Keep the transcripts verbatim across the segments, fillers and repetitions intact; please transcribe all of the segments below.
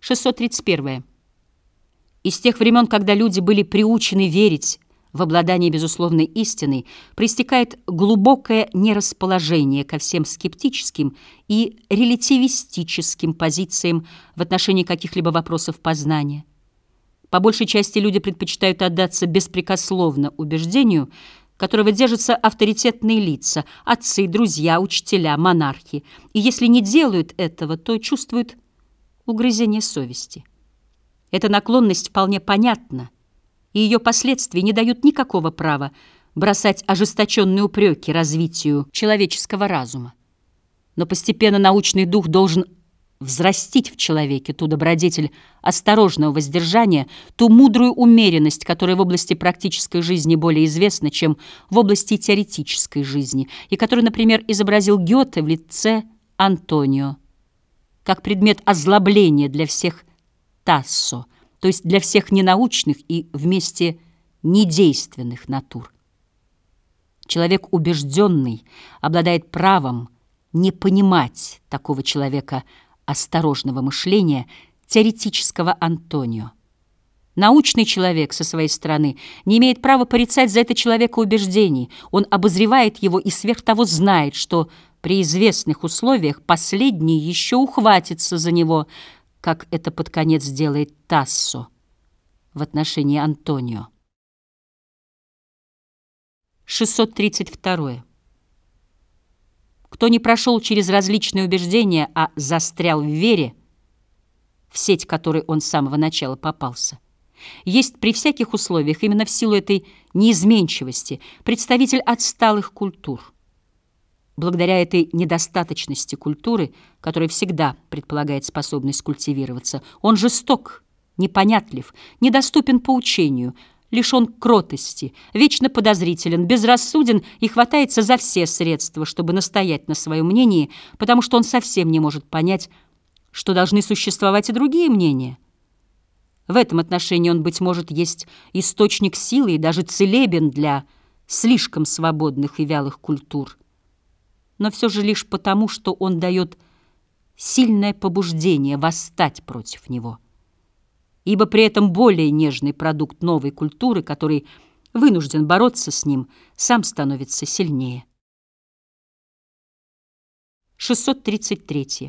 шестьсот тридцать первое. Из тех времен, когда люди были приучены верить в обладание безусловной истиной, проистекает глубокое нерасположение ко всем скептическим и релятивистическим позициям в отношении каких-либо вопросов познания. По большей части люди предпочитают отдаться беспрекословно убеждению, которого держатся авторитетные лица, отцы, друзья, учителя, монархи, и если не делают этого, то чувствуют угрызение совести. Эта наклонность вполне понятна, и ее последствия не дают никакого права бросать ожесточенные упреки развитию человеческого разума. Но постепенно научный дух должен взрастить в человеке ту добродетель осторожного воздержания, ту мудрую умеренность, которая в области практической жизни более известна, чем в области теоретической жизни, и которую, например, изобразил Гёте в лице Антонио, как предмет озлобления для всех Тассо, то есть для всех ненаучных и вместе недейственных натур. Человек убежденный обладает правом не понимать такого человека осторожного мышления, теоретического Антонио. Научный человек, со своей стороны, не имеет права порицать за это человека убеждений. Он обозревает его и сверх того знает, что при известных условиях последний еще ухватится за него, как это под конец делает Тассо в отношении Антонио. шестьсот тридцать второе. Кто не прошел через различные убеждения, а застрял в вере, в сеть которой он с самого начала попался, есть при всяких условиях, именно в силу этой неизменчивости, представитель отсталых культур. Благодаря этой недостаточности культуры, которая всегда предполагает способность культивироваться, он жесток, непонятлив, недоступен поучению, лишен кротости, вечно подозрителен, безрассуден и хватается за все средства, чтобы настоять на своем мнении, потому что он совсем не может понять, что должны существовать и другие мнения. В этом отношении он, быть может, есть источник силы и даже целебен для слишком свободных и вялых культур, но все же лишь потому, что он дает сильное побуждение восстать против него. Ибо при этом более нежный продукт новой культуры, который вынужден бороться с ним, сам становится сильнее. шестьсот тридцать третье.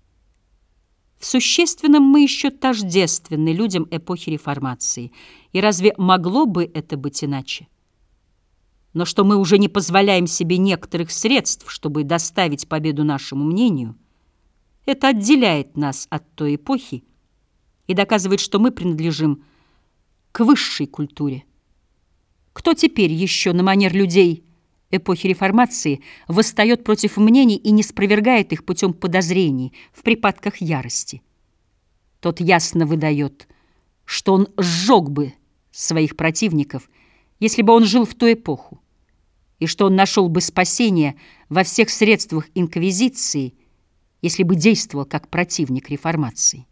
В существенном мы еще тождественны людям эпохи Реформации, и разве могло бы это быть иначе? Но что мы уже не позволяем себе некоторых средств, чтобы доставить победу нашему мнению, это отделяет нас от той эпохи и доказывает, что мы принадлежим к высшей культуре. Кто теперь еще на манер людей эпохи Реформации восстает против мнений и не спровергает их путем подозрений в припадках ярости? Тот ясно выдает, что он сжег бы своих противников, если бы он жил в ту эпоху, и что он нашел бы спасение во всех средствах инквизиции, если бы действовал как противник реформации.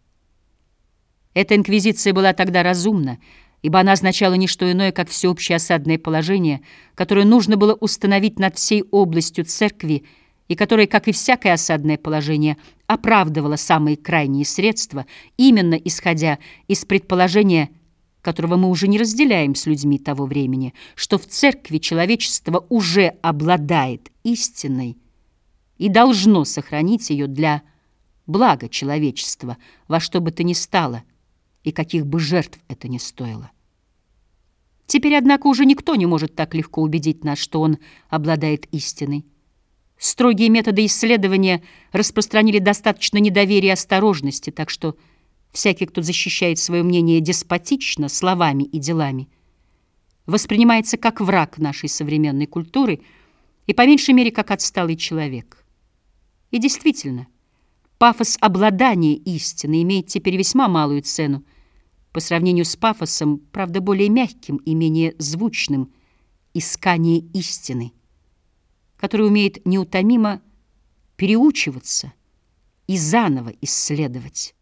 Эта инквизиция была тогда разумна, ибо она означала не что иное, как всеобщее осадное положение, которое нужно было установить над всей областью церкви и которое, как и всякое осадное положение, оправдывало самые крайние средства, именно исходя из предположения, которого мы уже не разделяем с людьми того времени, что в церкви человечество уже обладает истиной и должно сохранить ее для блага человечества, во что бы то ни стало, и каких бы жертв это ни стоило. Теперь, однако, уже никто не может так легко убедить нас, что он обладает истиной. Строгие методы исследования распространили достаточно недоверия и осторожности, так что всякий, кто защищает свое мнение деспотично, словами и делами, воспринимается как враг нашей современной культуры и, по меньшей мере, как отсталый человек. И действительно, пафос обладания истиной имеет теперь весьма малую цену по сравнению с пафосом, правда, более мягким и менее звучным, искание истины, который умеет неутомимо переучиваться и заново исследовать.